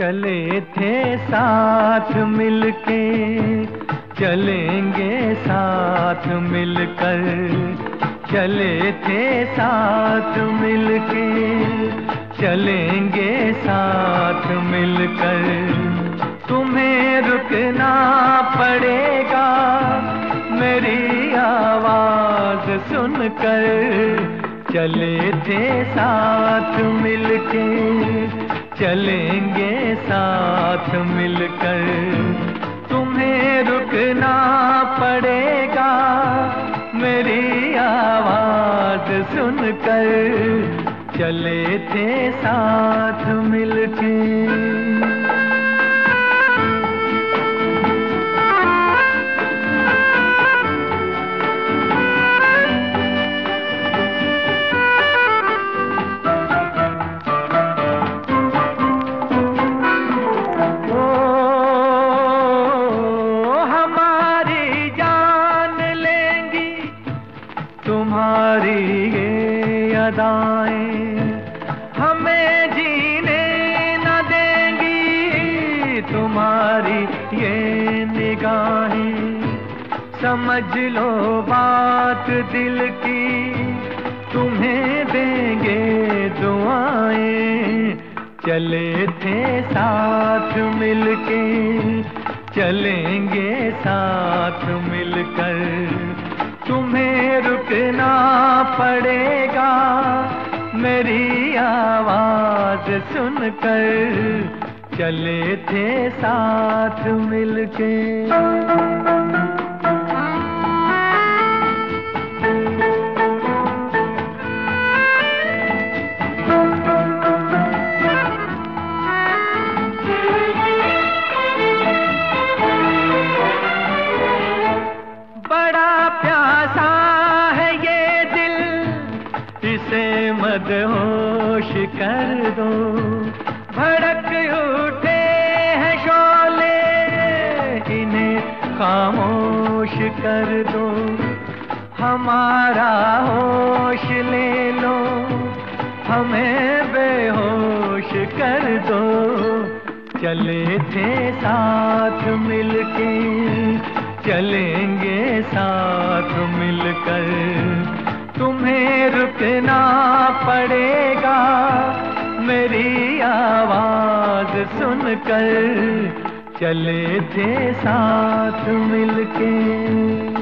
चले थे साथ मिलके, चलेंगे साथ मिलकर। चले थे साथ मिलके, चलेंगे साथ मिलकर। तुम्हें रुकना पड़ेगा मेरी आवाज सुनकर। चले थे साथ मिलके, चलेंगे साथ मिलकर। तुम्हें रुकना पड़ेगा मेरी आवाज सुनकर। चले थे साथ मिलके। तुम्हारी ये अदाएं हमें जीने न देंगी, तुम्हारी ये निगाहें समझ लो बात दिल की, तुम्हें देंगे दुआएं। चले थे साथ मिलके, चलेंगे साथ मिलकर। तुम्हें रुकना पड़ेगा मेरी आवाज सुनकर। चले थे साथ मिलके। इसे मदहोश कर दो, भड़क उठे हैं शोले, इन्हें खामोश कर दो। हमारा होश ले लो, हमें बेहोश कर दो। चले थे साथ मिलके, चलेंगे साथ मिलकर। तुम्हें रुकना पड़ेगा मेरी आवाज सुनकर। चले थे साथ मिलके।